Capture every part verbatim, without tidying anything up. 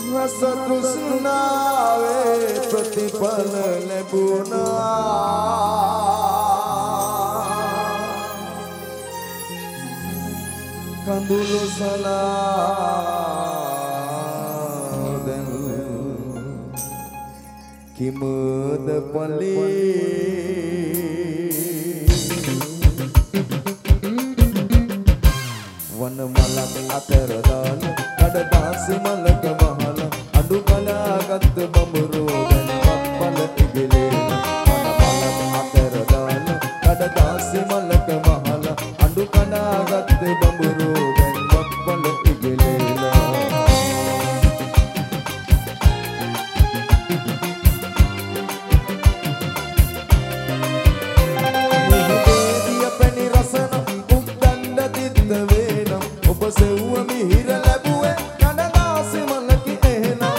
රස තෘෂ්ණාවේ ප්‍රතිඵල ලැබුණා කඳුළු සලාදෙන් කිමද පලේ වන මලක් අතර දාන කඩදාසි මලක මහල අඩු කලාගත් බඹරු දැන්වත් පල ඉගලේ වන මලක් අතර දාන කඩදාසි මලක මහල අඩු කලාගත් බඹරු දැන්වත් පල ඉගලේලා මුහුදේදිය පැණි රසන උක්දණ්ඩ තිත්ත වේනම් ඔබ සෙව්ව මිහිර ලැබුවේ කඩදාසි මලකි එහෙනම්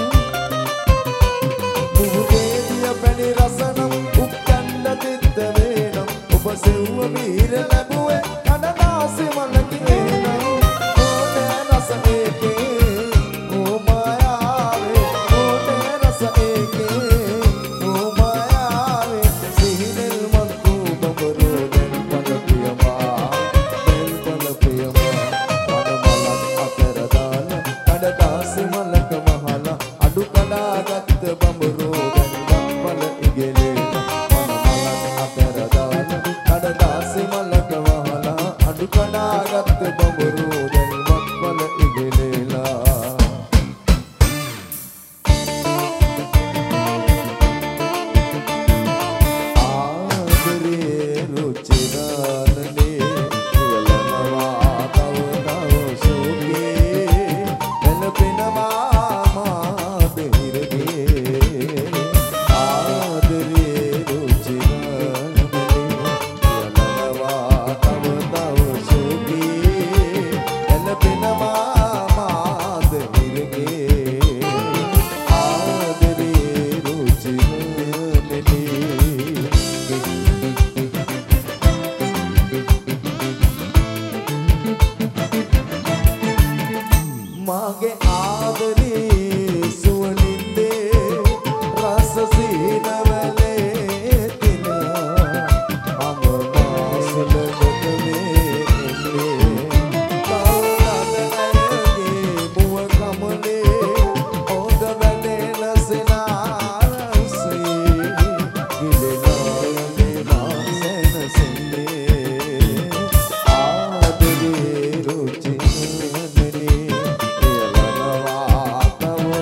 මුහුදේදිය පැණි රසන උක්දණ්ඩ තිත්ත වේනම් ඔබ සෙව්ව මිහිර ලැබුවේ කඩදාසි මලකි එහෙනම් ඕනේ රස ඒකේ ඕ මායාවේ ඕනේ රස ඒකේ ඕ මායාවේ සිහිනෙල් මතු බඹරු දැන් පල පියමා දැන් පල පියමා වන මලක් අතර දාන කඩදාසි මලක මහල අඩු කඩාගත් බඹරු දැන් පල ඉගෙලේ වන මලක් අතර දාන කඩදාසි මලක මහල අඩු කඩාගත් බඹරු දැන් පල ඉගෙලේලා ආදරේ රුචිරානනේ යලනවා තව තව සෝකේ එළපෙනවා මාද හිරගේ ආදරේ රුචිරානනේ යලනවා තව තව සෝකේ එළපෙනවා මාද හිරගේ ආදරේ රුචිරානනේ මාගේ ආදරේ සුවනින්දේ රස සීනවලේ තින අම මාසලකට මේ එන්නේ කවුරුද ඇයගේ මුව කමලේ ඕද වැටෙන සෙනාරසේ ගිලෙනායනේ මාසෙන සෙන්නේ ආදරේ රුචිනනේ යලනවා තව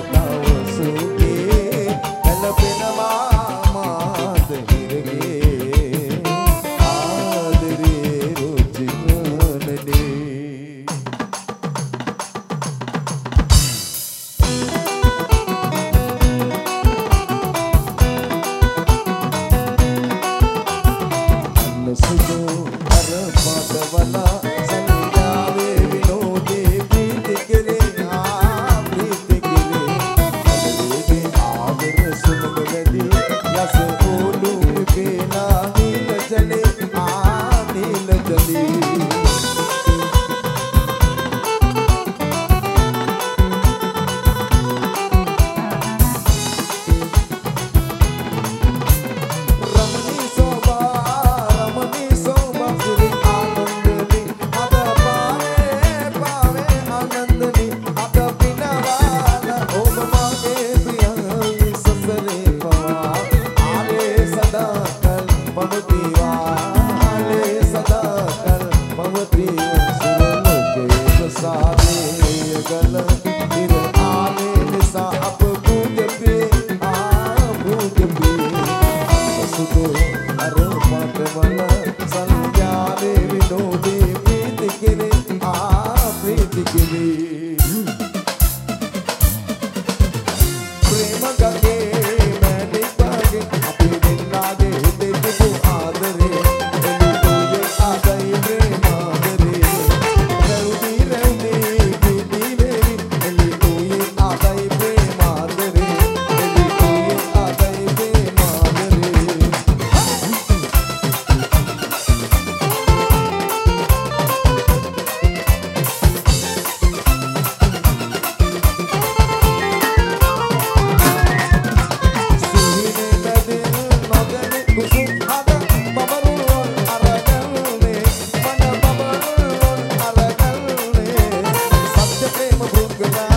Good night.